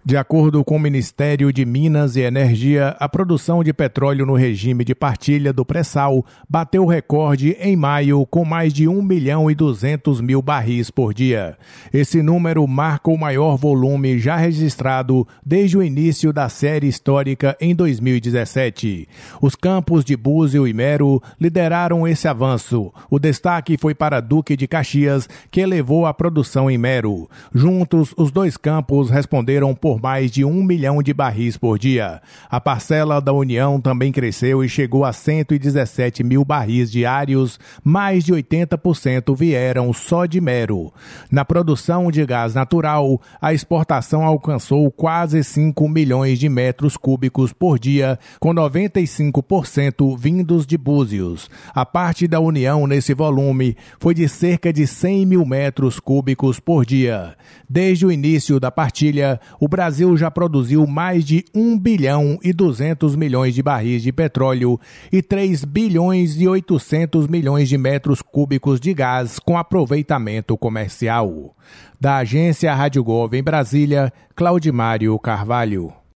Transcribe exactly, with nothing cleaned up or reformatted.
De acordo com o Ministério de Minas e Energia, a produção de petróleo no regime de partilha do pré-sal bateu recorde em maio com mais de um milhão e duzentos mil barris por dia. Esse número marca o maior volume já registrado desde o início da série histórica em dois mil e dezessete. Os campos de Búzios e Mero lideraram esse avanço. O destaque foi para Duque de Caxias, que elevou a produção em Mero. Juntos, os dois campos responderam por mais de um milhão de barris por dia. A parcela da União também cresceu e chegou a cento e dezessete mil barris diários, mais de oitenta por cento vieram só de Mero. Na produção de gás natural, a exportação alcançou quase cinco milhões de metros cúbicos por dia, com noventa e cinco por cento vindos de Búzios. A parte da União nesse volume foi de cerca de cem mil metros cúbicos por dia. Desde o início da partilha, o Brasil O Brasil já produziu mais de um bilhão e duzentos milhões de barris de petróleo e três bilhões e oitocentos milhões de metros cúbicos de gás com aproveitamento comercial. Da agência Rádio Gov em Brasília, Claudimário Carvalho.